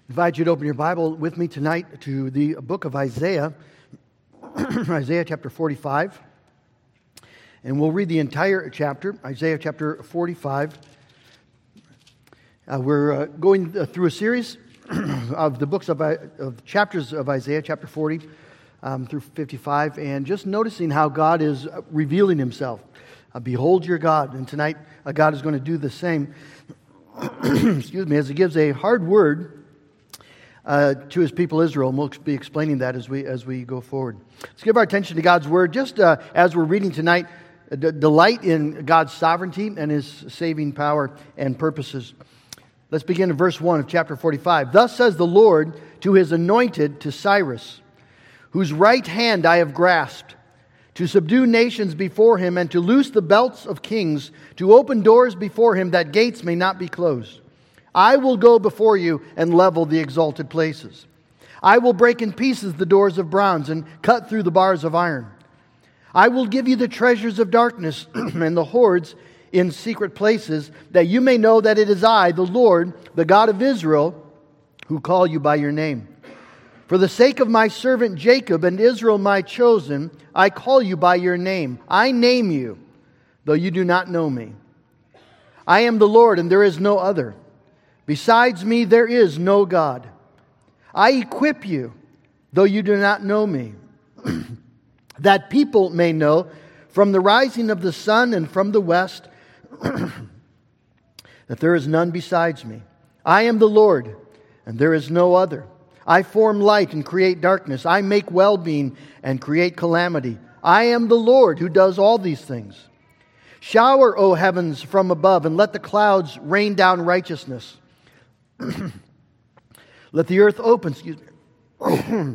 Invite you to open your Bible with me tonight to the book of Isaiah, Isaiah chapter 45. And we'll read the entire chapter, Isaiah chapter 45. We're going through a series of the books of chapters of Isaiah, chapter 40 through 55, and just noticing how God is revealing Himself. Behold your God. And tonight, God is going to do the same, excuse me, as He gives a hard word to His people Israel, and we'll be explaining that as we go forward. Let's give our attention to God's Word. Just as we're reading tonight, delight in God's sovereignty and His saving power and purposes. Let's begin in verse 1 of chapter 45. Thus says the Lord to His anointed, to Cyrus, whose right hand I have grasped, to subdue nations before Him, and to loose the belts of kings, to open doors before Him, that gates may not be closed. I will go before you and level the exalted places. I will break in pieces the doors of bronze and cut through the bars of iron. I will give you the treasures of darkness and the hoards in secret places, that you may know that it is I, the Lord, the God of Israel, who call you by your name. For the sake of my servant Jacob and Israel my chosen, I call you by your name. I name you, though you do not know me. I am the Lord, and there is no other. Besides me, there is no God. I equip you, though you do not know me, that people may know from the rising of the sun and from the west that there is none besides me. I am the Lord, and there is no other. I form light and create darkness. I make well-being and create calamity. I am the Lord who does all these things. Shower, O heavens, from above, and let the clouds rain down righteousness. Let the earth open, excuse me. All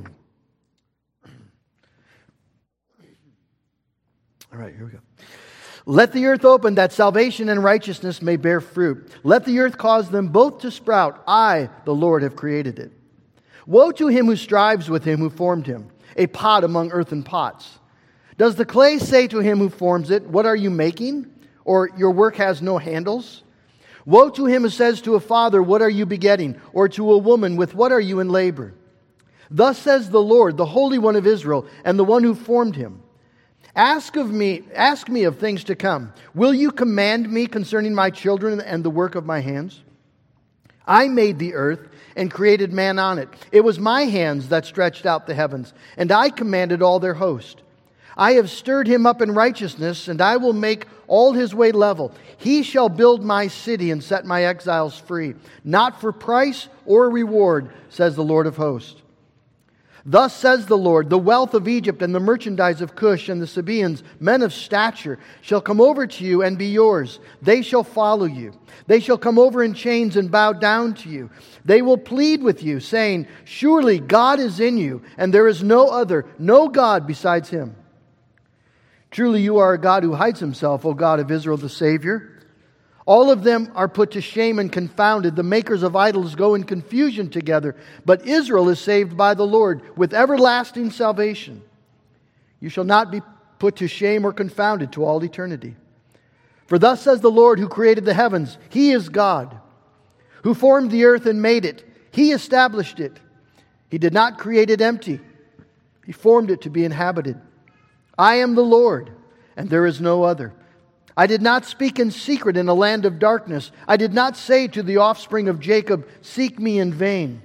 right, here we go. Let the earth open, that salvation and righteousness may bear fruit. Let the earth cause them both to sprout. I, the Lord, have created it. Woe to him who strives with him who formed him, a pot among earthen pots. Does the clay say to him who forms it, what are you making? Or your work has no handles? Woe to him who says to a father, what are you begetting? Or to a woman, with what are you in labor? Thus says the Lord, the Holy One of Israel, and the one who formed him. Ask me of things to come. Will you command me concerning my children and the work of my hands? I made the earth and created man on it. It was my hands that stretched out the heavens, and I commanded all their host. I have stirred him up in righteousness, and I will make all his way level. He shall build my city and set my exiles free, not for price or reward, says the Lord of hosts. Thus says the Lord, the wealth of Egypt and the merchandise of Cush and the Sabaeans, men of stature, shall come over to you and be yours. They shall follow you. They shall come over in chains and bow down to you. They will plead with you, saying, surely God is in you, and there is no other, no God besides Him. Truly you are a God who hides Himself, O God of Israel, the Savior. All of them are put to shame and confounded. The makers of idols go in confusion together. But Israel is saved by the Lord with everlasting salvation. You shall not be put to shame or confounded to all eternity. For thus says the Lord who created the heavens, He is God, who formed the earth and made it. He established it. He did not create it empty. He formed it to be inhabited. I am the Lord, and there is no other. I did not speak in secret in a land of darkness. I did not say to the offspring of Jacob, seek me in vain.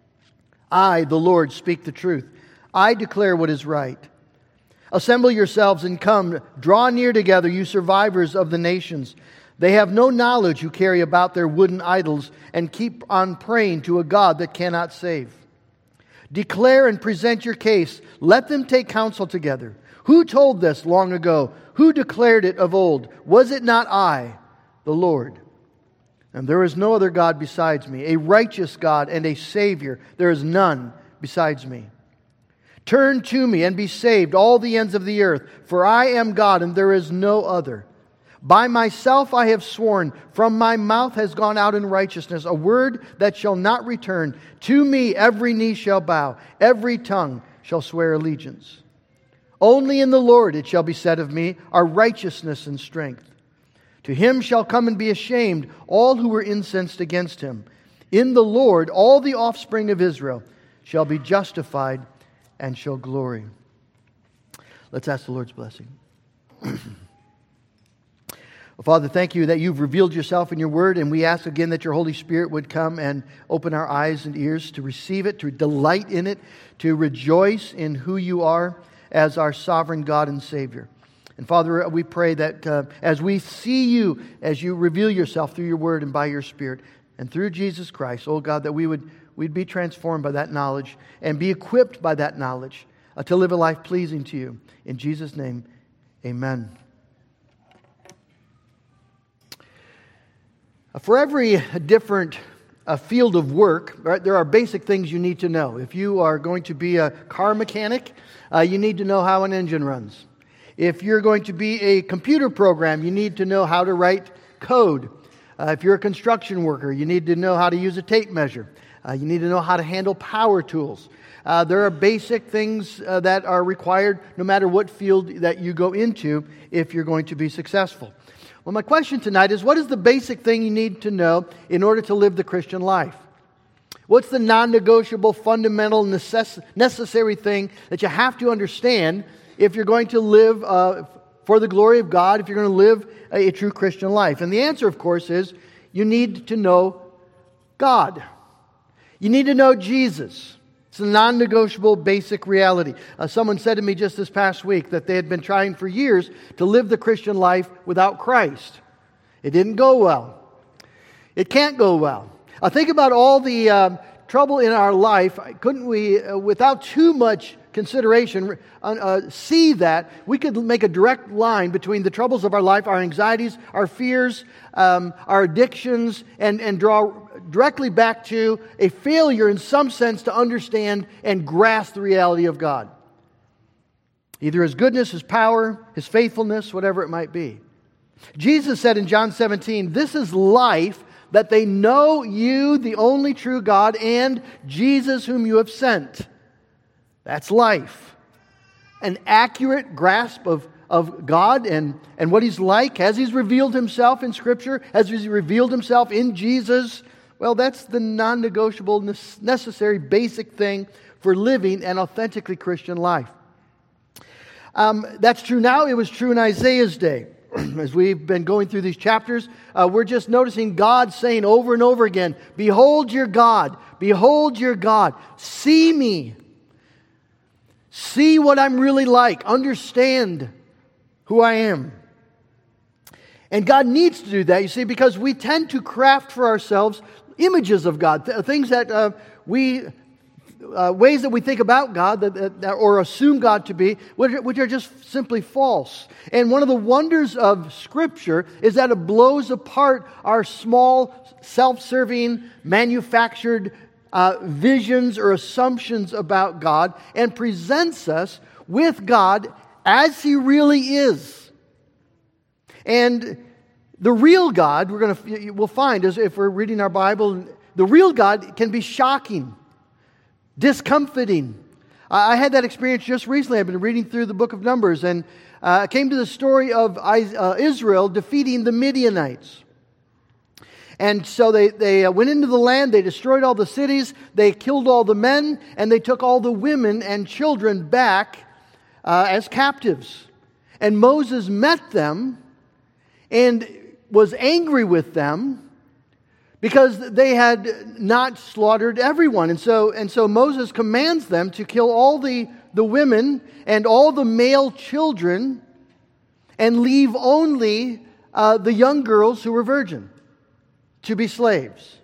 I, the Lord, speak the truth. I declare what is right. Assemble yourselves and come. Draw near together, you survivors of the nations. They have no knowledge who carry about their wooden idols and keep on praying to a God that cannot save. Declare and present your case. Let them take counsel together. Who told this long ago? Who declared it of old? Was it not I, the Lord? And there is no other God besides me, a righteous God and a Savior. There is none besides me. Turn to me and be saved, all the ends of the earth, for I am God and there is no other. By myself I have sworn, from my mouth has gone out in righteousness, a word that shall not return. To me every knee shall bow, every tongue shall swear allegiance. Only in the Lord, it shall be said of me, are righteousness and strength. To Him shall come and be ashamed all who were incensed against Him. In the Lord, all the offspring of Israel shall be justified and shall glory. Let's ask the Lord's blessing. Well, Father, thank you that you've revealed yourself in your word, and we ask again that your Holy Spirit would come and open our eyes and ears to receive it, to delight in it, to rejoice in who you are as our sovereign God and Savior. And Father, we pray that as we see you, as you reveal yourself through your word and by your Spirit, and through Jesus Christ, oh God, that we'd be transformed by that knowledge and be equipped by that knowledge to live a life pleasing to you. In Jesus' name, amen. For every different field of work, right, there are basic things you need to know. If you are going to be a car mechanic, you need to know how an engine runs. If you're going to be a computer program, you need to know how to write code. If you're a construction worker, you need to know how to use a tape measure. You need to know how to handle power tools. There are basic things that are required no matter what field that you go into if you're going to be successful. Well, my question tonight is, what is the basic thing you need to know in order to live the Christian life? What's the non-negotiable, fundamental, necessary thing that you have to understand if you're going to live for the glory of God, if you're going to live a true Christian life? And the answer, of course, is you need to know God. You need to know Jesus. It's a non-negotiable basic reality. Someone said to me just this past week that they had been trying for years to live the Christian life without Christ. It didn't go well. It can't go well. Think about all the trouble in our life. Couldn't we, without too much consideration, see that we could make a direct line between the troubles of our life, our anxieties, our fears, our addictions, and draw directly back to a failure in some sense to understand and grasp the reality of God. Either His goodness, His power, His faithfulness, whatever it might be. Jesus said in John 17, "This is life, that they know you, the only true God, and Jesus whom you have sent." That's life. An accurate grasp of God and what He's like, as He's revealed Himself in Scripture, as He's revealed Himself in Jesus. Well, that's the non-negotiable, necessary, basic thing for living an authentically Christian life. That's true now. It was true in Isaiah's day. As we've been going through these chapters, we're just noticing God saying over and over again, "Behold your God, behold your God, see me. See what I'm really like. Understand who I am." And God needs to do that, you see, because we tend to craft for ourselves images of God, things that ways that we think about God or assume God to be, which are just simply false. And one of the wonders of Scripture is that it blows apart our small, self-serving, manufactured visions or assumptions about God and presents us with God as He really is. And the real God, we'll find, as if we're reading our Bible, the real God can be shocking, discomfiting. I had that experience just recently. I've been reading through the book of Numbers, and I came to the story of Israel defeating the Midianites. And so they went into the land, they destroyed all the cities, they killed all the men, and they took all the women and children back as captives. And Moses met them and was angry with them because they had not slaughtered everyone. And so Moses commands them to kill all the women and all the male children and leave only the young girls who were virgin to be slaves.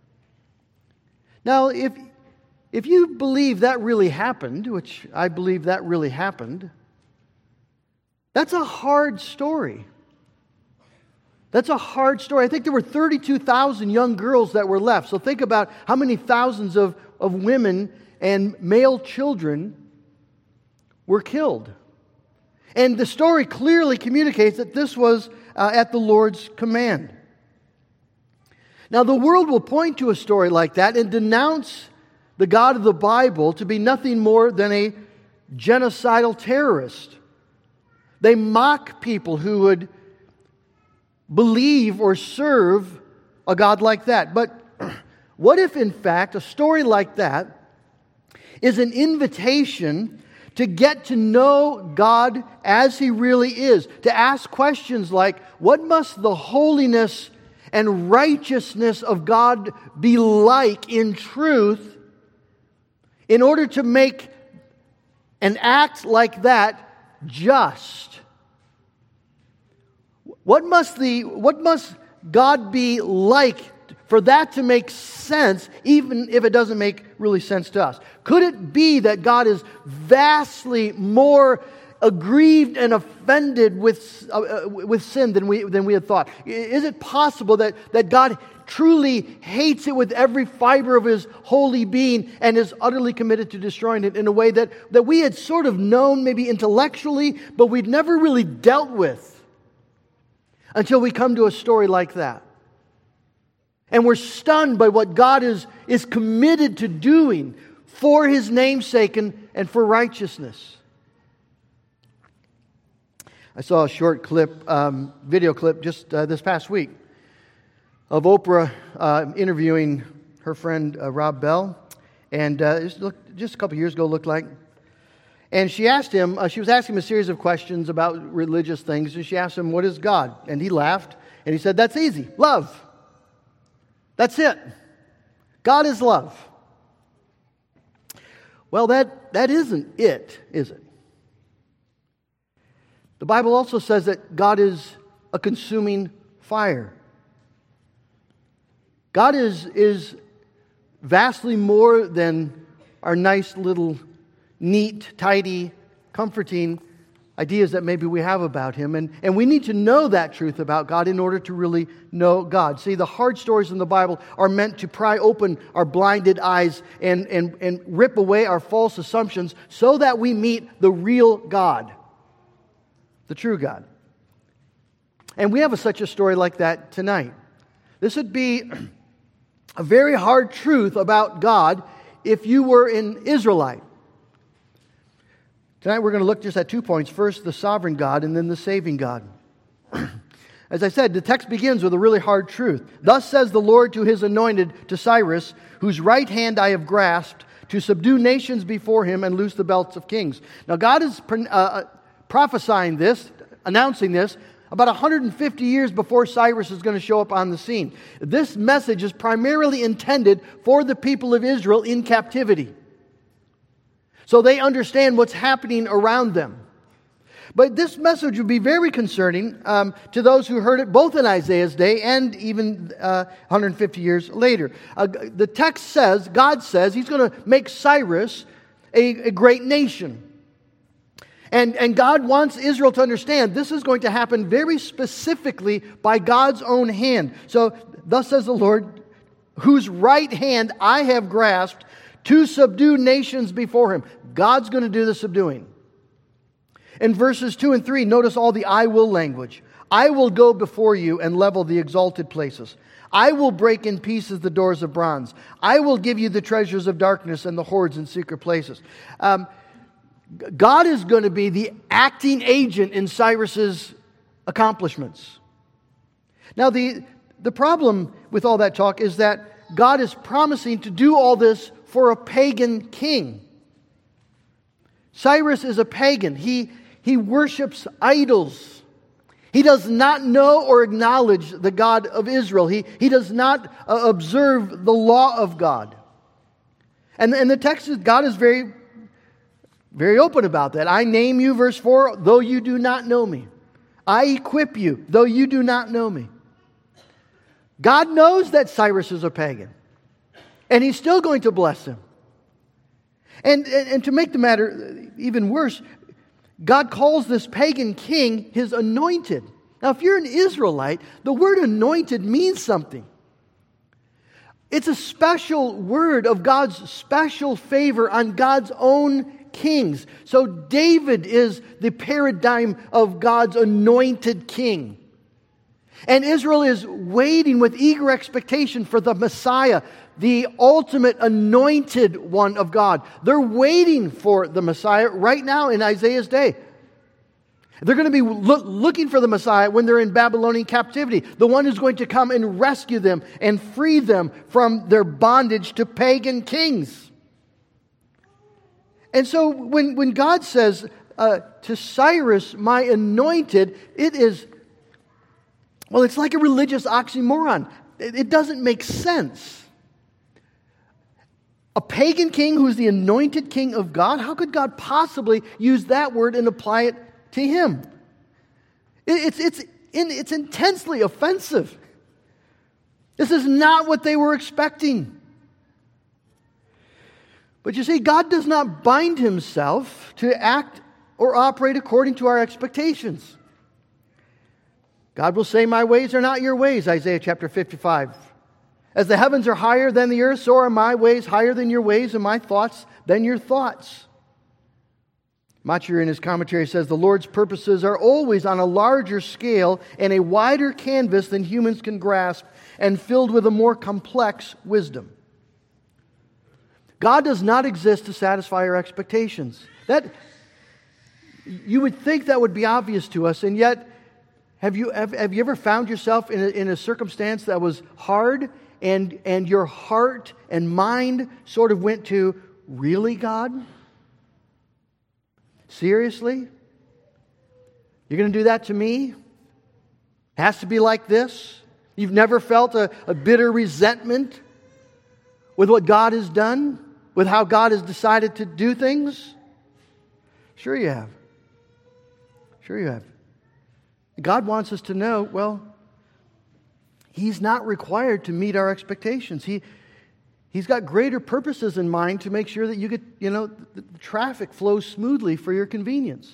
Now, if you believe that really happened, which I believe that really happened, that's a hard story. That's a hard story. I think there were 32,000 young girls that were left. So think about how many thousands of women and male children were killed. And the story clearly communicates that this was at the Lord's command. Now, the world will point to a story like that and denounce the God of the Bible to be nothing more than a genocidal terrorist. They mock people who would believe or serve a God like that. But What if, in fact, a story like that is an invitation to get to know God as He really is, to ask questions like, what must the holiness and righteousness of God be like in truth in order to make an act like that just? What must God be like for that to make sense, even if it doesn't make really sense to us? Could it be that God is vastly more aggrieved and offended with sin than we had thought? Is it possible that God truly hates it with every fiber of His holy being and is utterly committed to destroying it in a way that we had sort of known maybe intellectually, but we'd never really dealt with until we come to a story like that? And we're stunned by what God is committed to doing for His name's sake and for righteousness. I saw a short video clip just this past week of Oprah interviewing her friend Rob Bell. And just a couple years ago, looked like. And she asked him, she was asking him a series of questions about religious things. And she asked him, what is God? And he laughed. And he said, that's easy. Love. That's it. God is love. Well, that isn't it, is it? The Bible also says that God is a consuming fire. God is vastly more than our nice little, neat, tidy, comforting ideas that maybe we have about Him. And we need to know that truth about God in order to really know God. See, the hard stories in the Bible are meant to pry open our blinded eyes and rip away our false assumptions so that we meet the real God, the true God. And we have such a story like that tonight. This would be a very hard truth about God if you were an Israelite. Tonight we're going to look just at 2 points. First, the sovereign God, and then the saving God. As I said, the text begins with a really hard truth. Thus says the Lord to His anointed, to Cyrus, whose right hand I have grasped, to subdue nations before him and loose the belts of kings. Now God is prophesying this, announcing this, about 150 years before Cyrus is going to show up on the scene. This message is primarily intended for the people of Israel in captivity, so they understand what's happening around them. But this message would be very concerning to those who heard it both in Isaiah's day and even 150 years later. The text says, God says, He's going to make Cyrus a great nation. And God wants Israel to understand this is going to happen very specifically by God's own hand. So, thus says the Lord, whose right hand I have grasped to subdue nations before Him. God's going to do the subduing. In verses 2 and 3, notice all the I will language. I will go before you and level the exalted places. I will break in pieces the doors of bronze. I will give you the treasures of darkness and the hoards in secret places. God is going to be the acting agent in Cyrus's accomplishments. Now, the problem with all that talk is that God is promising to do all this for a pagan king. Cyrus is a pagan. He worships idols. He does not know or acknowledge the God of Israel. He does not observe the law of God. And the text is, God is very, very open about that. I name you, verse 4, though you do not know me. I equip you, though you do not know me. God knows that Cyrus is a pagan. And He's still going to bless him. And to make the matter even worse, God calls this pagan king His anointed. Now, if you're an Israelite, the word anointed means something. It's a special word of God's special favor on God's own kings. So David is the paradigm of God's anointed king. And Israel is waiting with eager expectation for the Messiah, the ultimate anointed one of God. They're waiting for the Messiah right now in Isaiah's day. They're going to be looking for the Messiah when they're in Babylonian captivity, the one who's going to come and rescue them and free them from their bondage to pagan kings. And so when God says to Cyrus, my anointed, it is, well, it's like a religious oxymoron. It doesn't make sense. A pagan king who's the anointed king of God, how could God possibly use that word and apply it to him? It's intensely offensive. This is not what they were expecting. But you see, God does not bind himself to act or operate according to our expectations. God will say, my ways are not your ways, Isaiah chapter 55. As the heavens are higher than the earth, so are my ways higher than your ways, and my thoughts than your thoughts. Machir in his commentary says, the Lord's purposes are always on a larger scale and a wider canvas than humans can grasp, and filled with a more complex wisdom. God does not exist to satisfy our expectations. You would think that would be obvious to us, and yet, have you ever found yourself in a circumstance that was hard, and your heart and mind sort of went to, really, God? Seriously? You're going to do that to me? It has to be like this? You've never felt a bitter resentment with what God has done? With how God has decided to do things? Sure you have. Sure you have. God wants us to know, well, He's not required to meet our expectations. He's got greater purposes in mind to make sure that you get, the traffic flows smoothly for your convenience.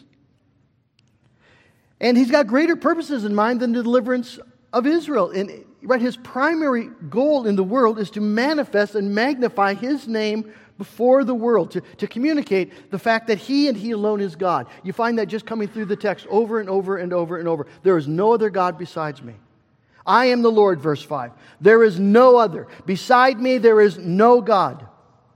And He's got greater purposes in mind than the deliverance of Israel. And His primary goal in the world is to manifest and magnify His name before the world, to communicate the fact that He and He alone is God. You find that just coming through the text over and over and over and over. There is no other God besides me. I am the Lord, verse 5. There is no other. Beside me, there is no God.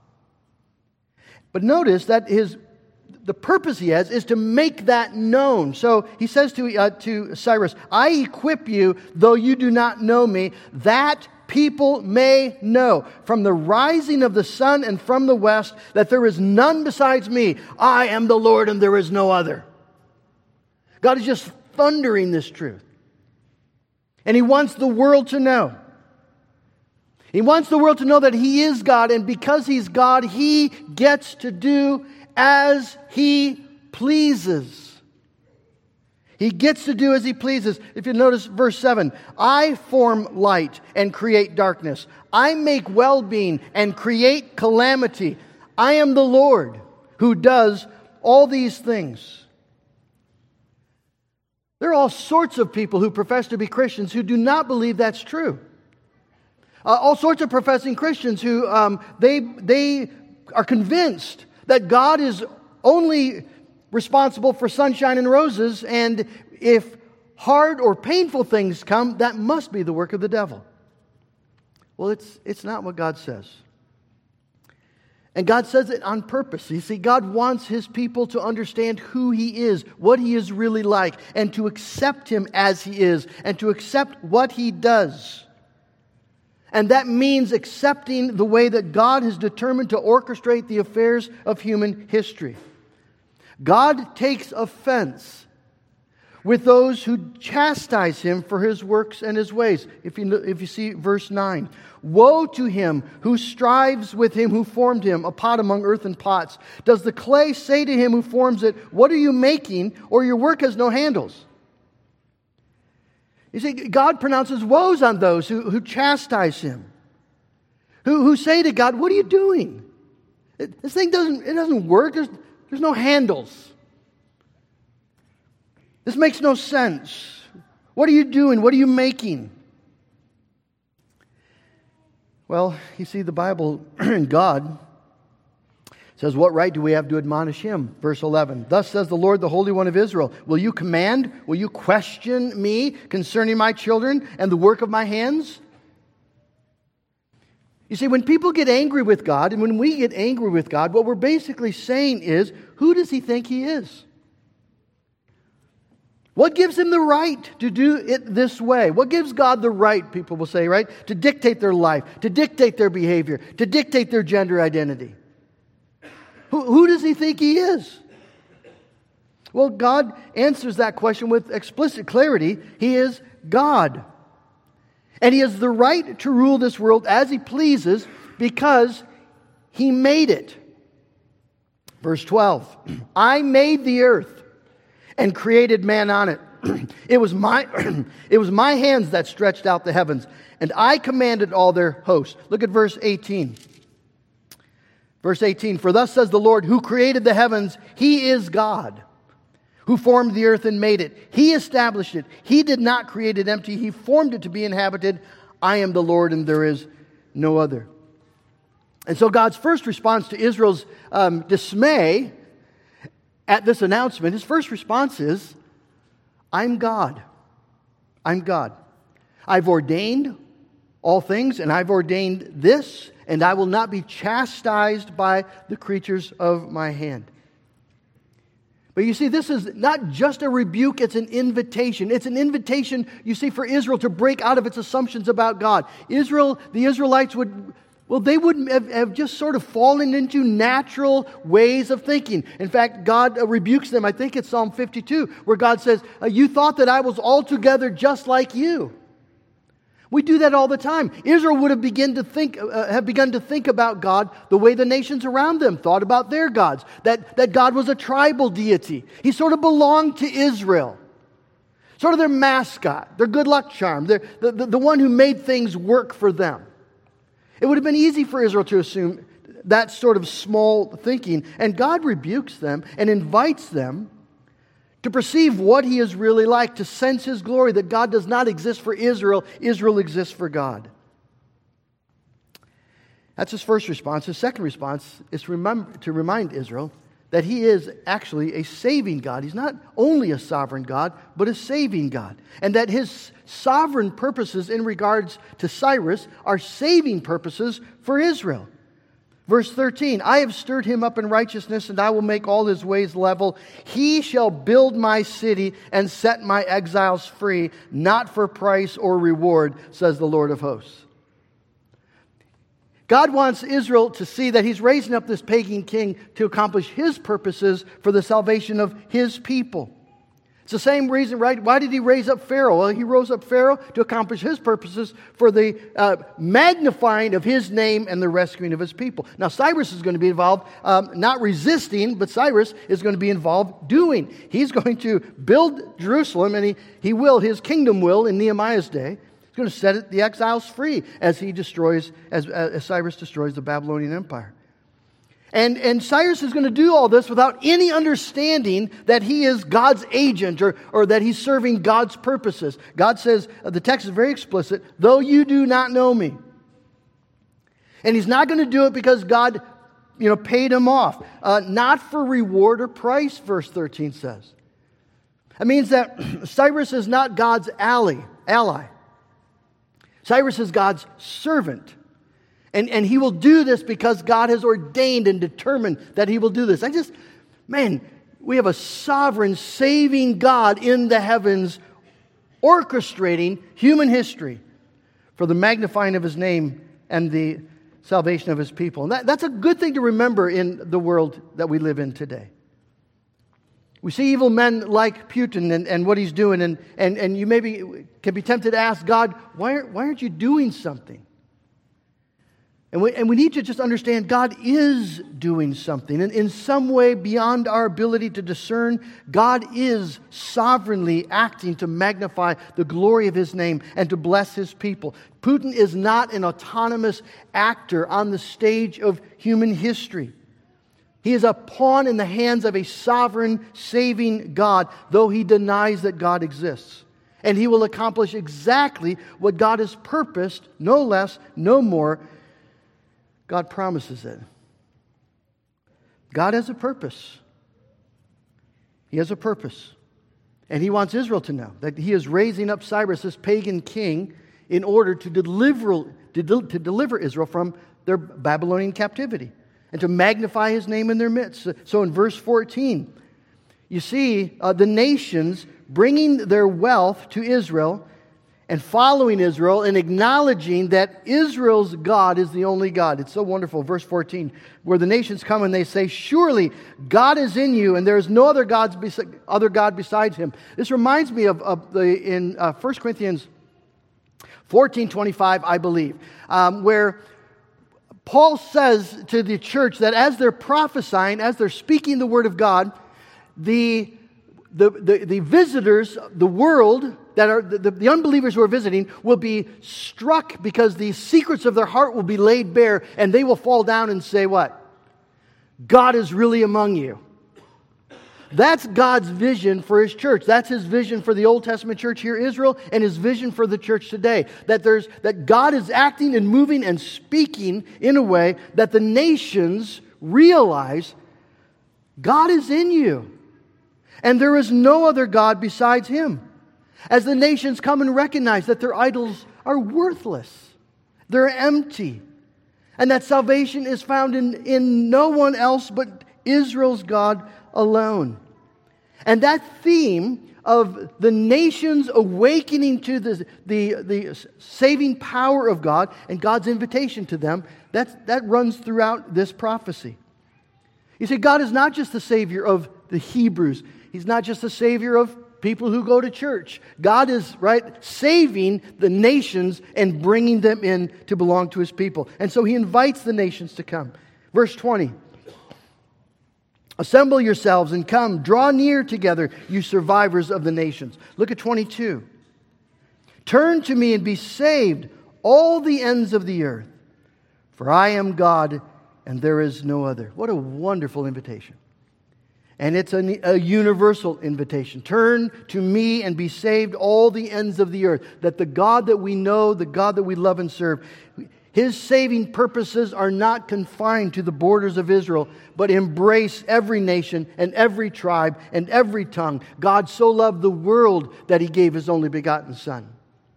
But notice that the purpose He has is to make that known. So He says to Cyrus, I equip you, though you do not know me, that people may know from the rising of the sun and from the west that there is none besides me. I am the Lord and there is no other. God is just thundering this truth. And He wants the world to know. He wants the world to know that He is God, and because He's God, He gets to do as He pleases. He gets to do as He pleases. If you notice verse 7, I form light and create darkness. I make well-being and create calamity. I am the Lord who does all these things. There are all sorts of people who profess to be Christians who do not believe that's true. All sorts of professing Christians who they are convinced that God is only responsible for sunshine and roses, and if hard or painful things come, that must be the work of the devil. Well, it's not what God says. And God says it on purpose. You see, God wants His people to understand who He is, what He is really like, and to accept Him as He is, and to accept what He does. And that means accepting the way that God has determined to orchestrate the affairs of human history. God takes offense with those who chastise Him for His works and His ways. If you see verse 9. Woe to him who strives with Him who formed him, a pot among earthen pots. Does the clay say to him who forms it, what are you making? Or your work has no handles? You see, God pronounces woes on those who chastise Him. Who say to God, what are you doing? This thing doesn't work. There's no handles. This makes no sense. What are you doing? What are you making? Well, you see, the Bible, God says, what right do we have to admonish Him? Verse 11, thus says the Lord, the Holy One of Israel, will you command, will you question me concerning my children and the work of my hands? You see, when people get angry with God, and when we get angry with God, what we're basically saying is, who does He think He is? What gives him the right to do it this way? What gives God the right, people will say, right? To dictate their life, to dictate their behavior, to dictate their gender identity. Who does he think he is? Well, God answers that question with explicit clarity. He is God. And he has the right to rule this world as he pleases because he made it. Verse 12, I made the earth and created man on it. It was my hands that stretched out the heavens, and I commanded all their hosts. Look at verse 18. Verse 18, for thus says the Lord, who created the heavens, he is God, who formed the earth and made it. He established it. He did not create it empty. He formed it to be inhabited. I am the Lord, and there is no other. And so God's first response to Israel's dismay at this announcement, his first response is, I'm God. I'm God. I've ordained all things, and I've ordained this, and I will not be chastised by the creatures of my hand. But you see, this is not just a rebuke, it's an invitation. It's an invitation, you see, for Israel to break out of its assumptions about God. The Israelites would have just sort of fallen into natural ways of thinking. In fact, God rebukes them. I think it's Psalm 52, where God says, you thought that I was altogether just like you. We do that all the time. Israel would have begun to think about God the way the nations around them thought about their gods. That God was a tribal deity. He sort of belonged to Israel. Sort of their mascot, their good luck charm, the one who made things work for them. It would have been easy for Israel to assume that sort of small thinking. And God rebukes them and invites them to perceive what He is really like, to sense His glory, that God does not exist for Israel, Israel exists for God. That's His first response. His second response is to remind Israel that He is actually a saving God. He's not only a sovereign God, but a saving God. And that His sovereign purposes in regards to Cyrus are saving purposes for Israel. Verse 13, I have stirred him up in righteousness, and I will make all his ways level. He shall build my city and set my exiles free, not for price or reward, says the Lord of hosts. God wants Israel to see that He's raising up this pagan king to accomplish His purposes for the salvation of His people. It's the same reason, right? Why did He raise up Pharaoh? Well, He rose up Pharaoh to accomplish His purposes for the magnifying of His name and the rescuing of His people. Now, Cyrus is going to be involved, not resisting, but Cyrus is going to be involved doing. He's going to build Jerusalem, and his kingdom will, in Nehemiah's day. He's going to set the exiles free as Cyrus destroys the Babylonian Empire. And Cyrus is going to do all this without any understanding that he is God's agent or that he's serving God's purposes. God says, the text is very explicit, though you do not know me. And he's not going to do it because God, paid him off. Not for reward or price, verse 13 says. It means that Cyrus is not God's ally. Cyrus is God's servant. And he will do this because God has ordained and determined that he will do this. We have a sovereign, saving God in the heavens, orchestrating human history for the magnifying of His name and the salvation of His people. And that's a good thing to remember in the world that we live in today. We see evil men like Putin and what he's doing, and you maybe can be tempted to ask God, why aren't you doing something? And we need to just understand God is doing something. And in some way beyond our ability to discern, God is sovereignly acting to magnify the glory of His name and to bless His people. Putin is not an autonomous actor on the stage of human history. He is a pawn in the hands of a sovereign, saving God, though he denies that God exists. And he will accomplish exactly what God has purposed, no less, no more. God promises it. God has a purpose. He has a purpose. And He wants Israel to know that He is raising up Cyrus, this pagan king, in order to deliver Israel from their Babylonian captivity and to magnify His name in their midst. So in verse 14, you see the nations bringing their wealth to Israel and following Israel and acknowledging that Israel's God is the only God. It's so wonderful. Verse 14, where the nations come and they say, surely God is in you and there is no other God besides Him. This reminds me of in 1 Corinthians 14:25, I believe, where Paul says to the church that as they're prophesying, as they're speaking the Word of God, the visitors, the world, that are the unbelievers who are visiting, will be struck because the secrets of their heart will be laid bare, and they will fall down and say what? God is really among you. That's God's vision for His church. That's His vision for the Old Testament church here, Israel, and His vision for the church today. That God is acting and moving and speaking in a way that the nations realize God is in you. And there is no other God besides Him. As the nations come and recognize that their idols are worthless, they're empty, and that salvation is found in no one else but Israel's God alone. And that theme of the nations awakening to the saving power of God and God's invitation to them, that runs throughout this prophecy. You see, God is not just the Savior of the Hebrews. He's not just the Savior of people who go to church. God is, saving the nations and bringing them in to belong to His people. And so He invites the nations to come. Verse 20. Assemble yourselves and come, draw near together, you survivors of the nations. Look at 22. Turn to me and be saved, all the ends of the earth. For I am God and there is no other. What a wonderful invitation. And it's a universal invitation. Turn to me and be saved, all the ends of the earth. That the God that we know, the God that we love and serve, His saving purposes are not confined to the borders of Israel, but embrace every nation and every tribe and every tongue. God so loved the world that He gave His only begotten Son.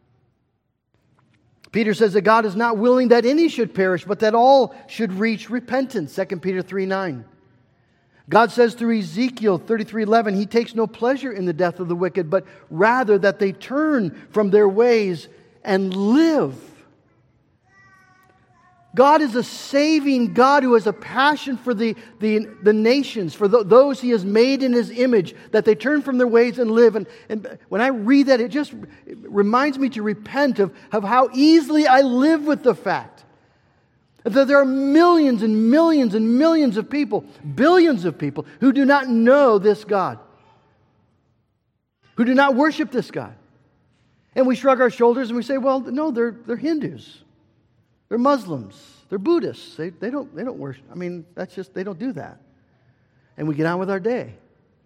Peter says that God is not willing that any should perish, but that all should reach repentance. 2 Peter 3:9. God says through Ezekiel 33:11, He takes no pleasure in the death of the wicked, but rather that they turn from their ways and live. God is a saving God who has a passion for the nations, for those He has made in His image, that they turn from their ways and live. And when I read that, it reminds me to repent of how easily I live with the fact that there are millions and millions and millions of people, billions of people, who do not know this God, who do not worship this God. And we shrug our shoulders and we say, well, no, they're Hindus. They're Muslims. They're Buddhists. They don't worship. I mean, that's just, they don't do that. And we get on with our day.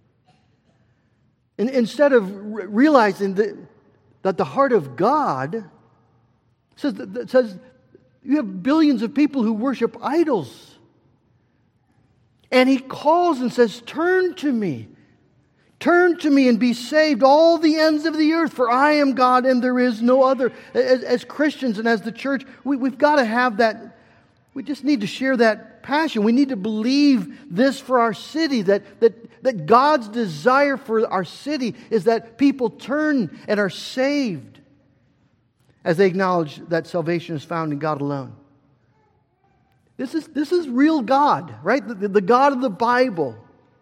And instead of realizing that the heart of God says you have billions of people who worship idols. And He calls and says, turn to me. Turn to me and be saved, all the ends of the earth, for I am God and there is no other. As Christians and as the church, we've got to have that. We just need to share that passion. We need to believe this for our city, that God's desire for our city is that people turn and are saved as they acknowledge that salvation is found in God alone. This is real God, right? The God of the Bible.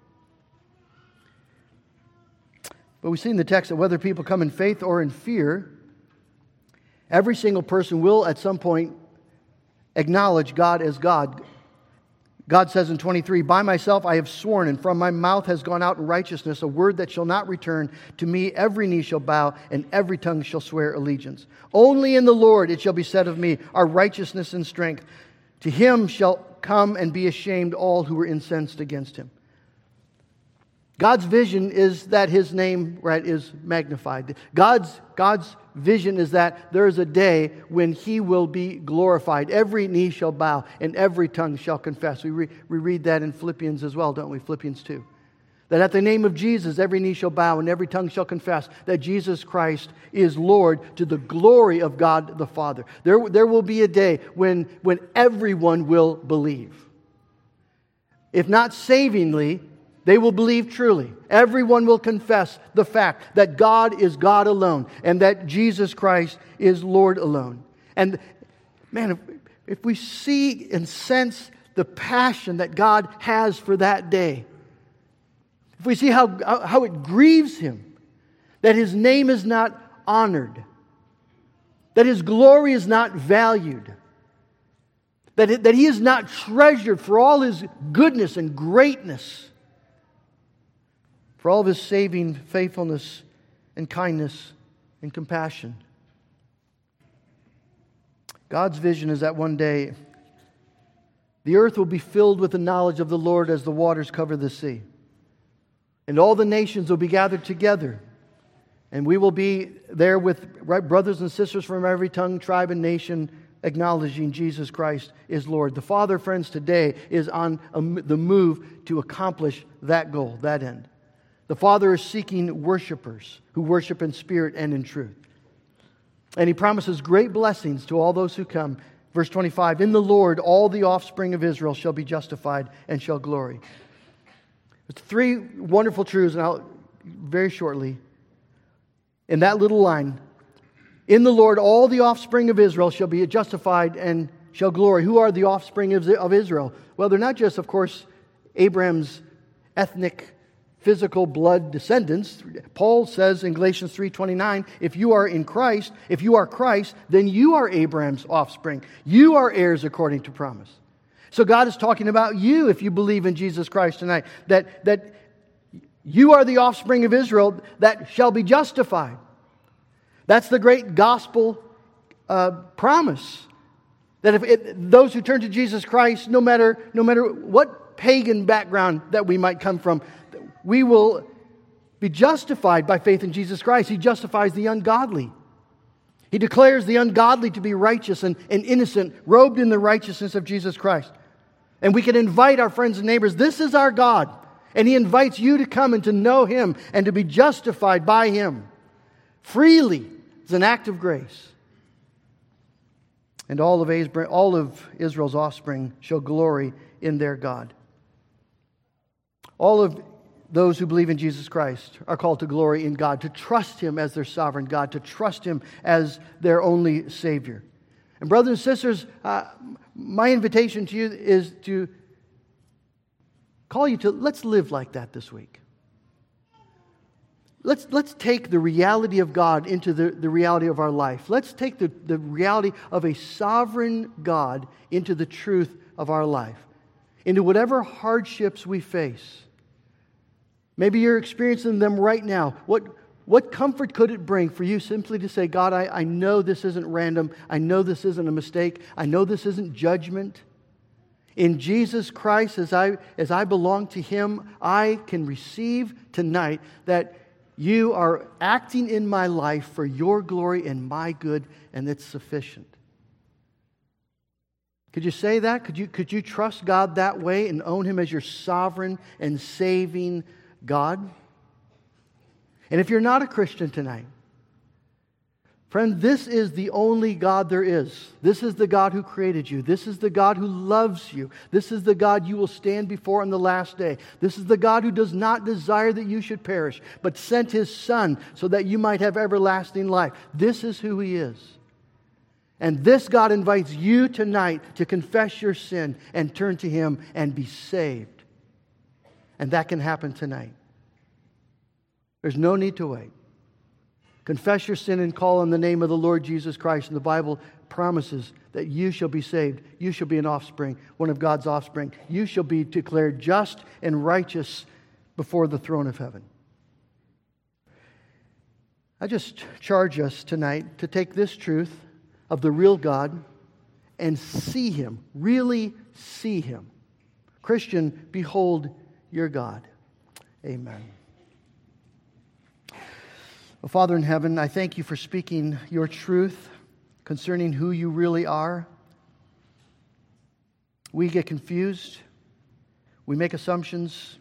But we see in the text that whether people come in faith or in fear, every single person will at some point acknowledge God as God. God says in 23, by myself I have sworn, and from my mouth has gone out in righteousness a word that shall not return. To me every knee shall bow, and every tongue shall swear allegiance. Only in the Lord it shall be said of me, our righteousness and strength. To Him shall come and be ashamed all who were incensed against Him. God's vision is that His name, is magnified. God's vision is that there is a day when He will be glorified. Every knee shall bow and every tongue shall confess. We read that in Philippians as well, don't we? Philippians 2. That at the name of Jesus, every knee shall bow and every tongue shall confess that Jesus Christ is Lord, to the glory of God the Father. There will be a day when everyone will believe. If not savingly, They will believe truly. Everyone will confess the fact that God is God alone and that Jesus Christ is Lord alone. And man, if we see and sense the passion that God has for that day, if we see how it grieves Him that His name is not honored, that His glory is not valued, that He is not treasured for all His goodness and greatness, for all of His saving faithfulness and kindness and compassion. God's vision is that one day the earth will be filled with the knowledge of the Lord as the waters cover the sea. And all the nations will be gathered together. And we will be there with brothers and sisters from every tongue, tribe, and nation acknowledging Jesus Christ is Lord. The Father, friends, today is on the move to accomplish that goal, that end. The Father is seeking worshipers who worship in spirit and in truth. And He promises great blessings to all those who come. Verse 25, in the Lord all the offspring of Israel shall be justified and shall glory. There's three wonderful truths, and I'll very shortly. In that little line, in the Lord all the offspring of Israel shall be justified and shall glory. Who are the offspring of Israel? Well, they're not just, of course, Abraham's ethnic, physical blood descendants. Paul says in Galatians 3:29, if you are in Christ, if you are Christ, then you are Abraham's offspring. You are heirs according to promise. So God is talking about you if you believe in Jesus Christ tonight. That you are the offspring of Israel that shall be justified. That's the great gospel promise. That those who turn to Jesus Christ, no matter what pagan background that we might come from, we will be justified by faith in Jesus Christ. He justifies the ungodly. He declares the ungodly to be righteous and innocent, robed in the righteousness of Jesus Christ. And we can invite our friends and neighbors, this is our God. And He invites you to come and to know Him and to be justified by Him freely. It's an act of grace. And all of Israel's offspring shall glory in their God. All of those who believe in Jesus Christ are called to glory in God, to trust Him as their sovereign God, to trust Him as their only Savior. And brothers and sisters, my invitation to you is to call you to, let's live like that this week. Let's take the reality of God into the reality of our life. Let's take the reality of a sovereign God into the truth of our life, into whatever hardships we face. Maybe you're experiencing them right now. What comfort could it bring for you simply to say, God, I know this isn't random. I know this isn't a mistake. I know this isn't judgment. In Jesus Christ, as I belong to Him, I can receive tonight that You are acting in my life for Your glory and my good, and it's sufficient. Could you say that? Could you trust God that way and own Him as your sovereign and saving God? And if you're not a Christian tonight, friend, this is the only God there is. This is the God who created you. This is the God who loves you. This is the God you will stand before on the last day. This is the God who does not desire that you should perish, but sent His Son so that you might have everlasting life. This is who He is. And this God invites you tonight to confess your sin and turn to Him and be saved. And that can happen tonight. There's no need to wait. Confess your sin and call on the name of the Lord Jesus Christ. And the Bible promises that you shall be saved. You shall be an offspring, one of God's offspring. You shall be declared just and righteous before the throne of heaven. I just charge us tonight to take this truth of the real God and see Him, really see Him. Christian, behold your God. Amen. Well, Father in heaven, I thank You for speaking Your truth concerning who You really are. We get confused. We make assumptions.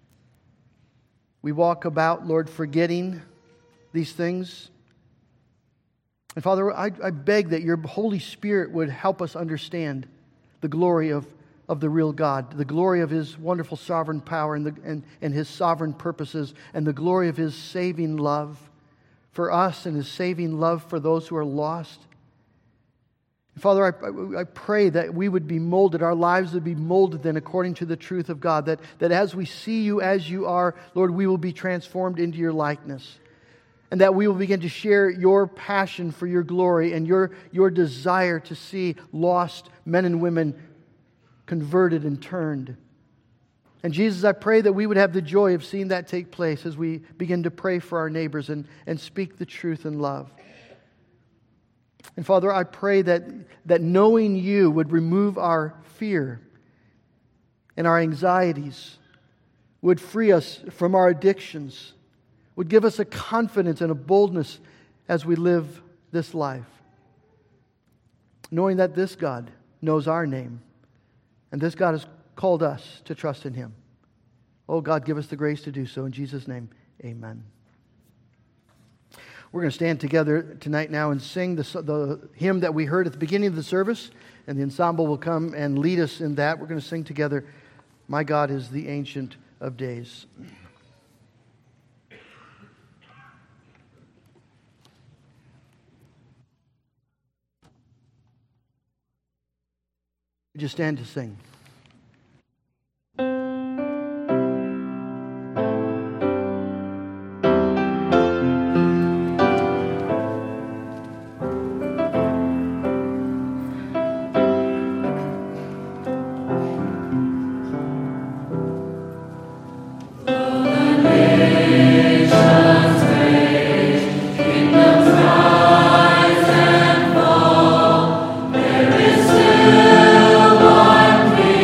We walk about, Lord, forgetting these things. And Father, I beg that Your Holy Spirit would help us understand the glory of of the real God, the glory of His wonderful sovereign power and His sovereign purposes, and the glory of His saving love for us and His saving love for those who are lost. Father, I pray that we would be molded, our lives would be molded then according to the truth of God, that as we see You as You are, Lord, we will be transformed into Your likeness. And that we will begin to share Your passion for Your glory and Your desire to see lost men and women converted and turned. And Jesus, I pray that we would have the joy of seeing that take place as we begin to pray for our neighbors and speak the truth in love. And Father, I pray that knowing You would remove our fear and our anxieties, would free us from our addictions, would give us a confidence and a boldness as we live this life, knowing that this God knows our name, and this God has called us to trust in Him. Oh God, give us the grace to do so. In Jesus' name, amen. We're going to stand together tonight now and sing the hymn that we heard at the beginning of the service, and the ensemble will come and lead us in that. We're going to sing together, My God is the Ancient of Days. Just stand to sing. There is still one King.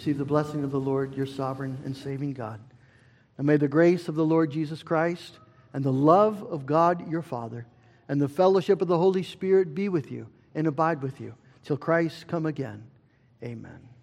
Receive the blessing of the Lord, your sovereign and saving God. And may the grace of the Lord Jesus Christ and the love of God your Father and the fellowship of the Holy Spirit be with you and abide with you till Christ come again. Amen.